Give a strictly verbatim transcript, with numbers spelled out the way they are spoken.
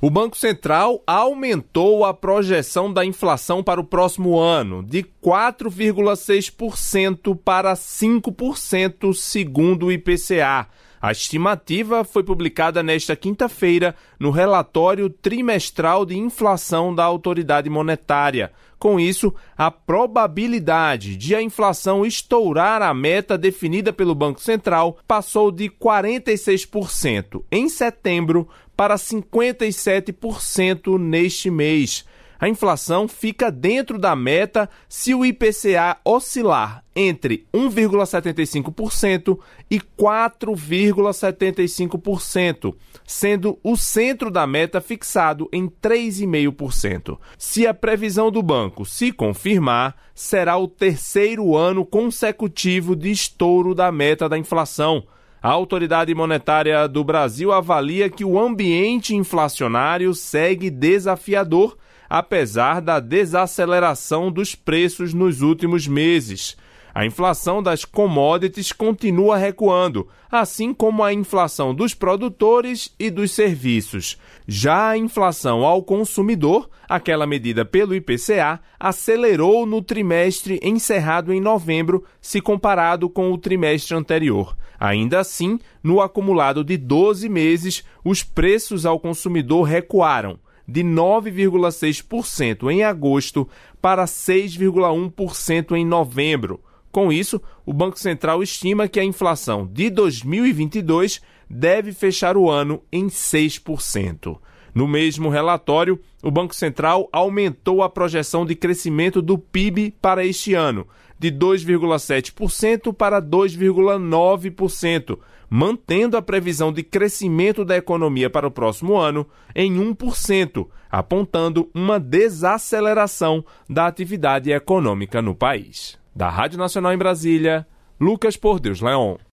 O Banco Central aumentou a projeção da inflação para o próximo ano de quatro vírgula seis por cento para cinco por cento, segundo o I P C A. A estimativa foi publicada nesta quinta-feira no relatório trimestral de inflação da autoridade monetária. Com isso, a probabilidade de a inflação estourar a meta definida pelo Banco Central passou de quarenta e seis por cento em setembro para cinquenta e sete por cento neste mês. A inflação fica dentro da meta se o I P C A oscilar entre um vírgula setenta e cinco por cento e quatro vírgula setenta e cinco por cento, sendo o centro da meta fixado em três vírgula cinco por cento. Se a previsão do banco se confirmar, será o terceiro ano consecutivo de estouro da meta da inflação. A Autoridade Monetária do Brasil avalia que o ambiente inflacionário segue desafiador, apesar da desaceleração dos preços nos últimos meses. A inflação das commodities continua recuando, assim como a inflação dos produtores e dos serviços. Já a inflação ao consumidor, aquela medida pelo I P C A, acelerou no trimestre encerrado em novembro, se comparado com o trimestre anterior. Ainda assim, no acumulado de doze meses, os preços ao consumidor recuaram de nove vírgula seis por cento em agosto para seis vírgula um por cento em novembro. Com isso, o Banco Central estima que a inflação de dois mil e vinte e dois deve fechar o ano em seis por cento. No mesmo relatório, o Banco Central aumentou a projeção de crescimento do P I B para este ano, de dois vírgula sete por cento para dois vírgula nove por cento, mantendo a previsão de crescimento da economia para o próximo ano em um por cento, apontando uma desaceleração da atividade econômica no país. Da Rádio Nacional em Brasília, Lucas Por Deus Leon.